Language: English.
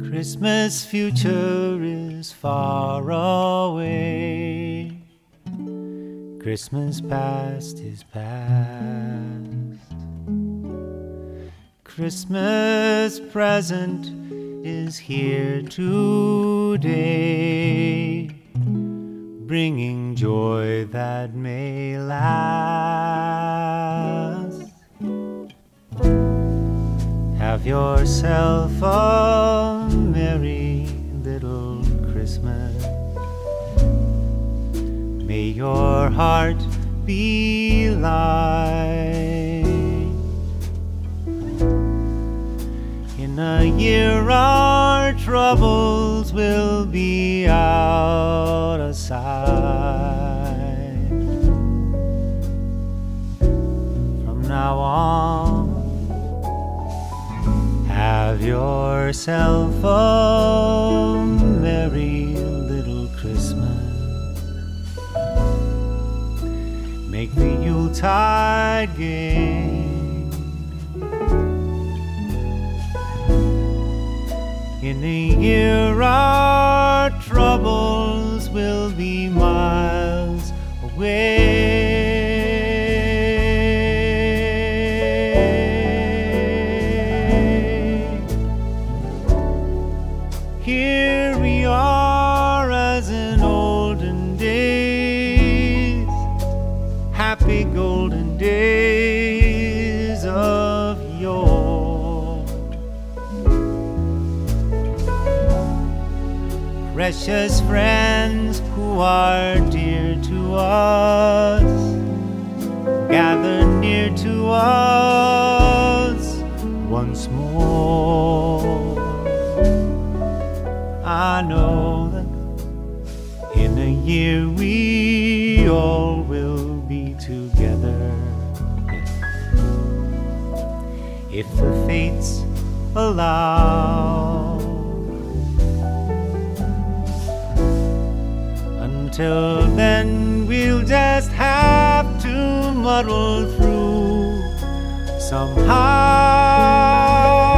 Christmas future is far away. Christmas past is past. Christmas present is here today, bringing joy that may last. Have yourself a merry little Christmas. May your heart be light. In a year our troubles will be out of sight. From now on, have yourself a merry little Christmas. Make the Yuletide gay. In a year our troubles will be miles away. Here we are as in olden days, happy golden days of yore. Precious friends who are dear to us, gather near to us once more. I know that in a year we all will be together, if the fates allow. Until then we'll just have to muddle through somehow.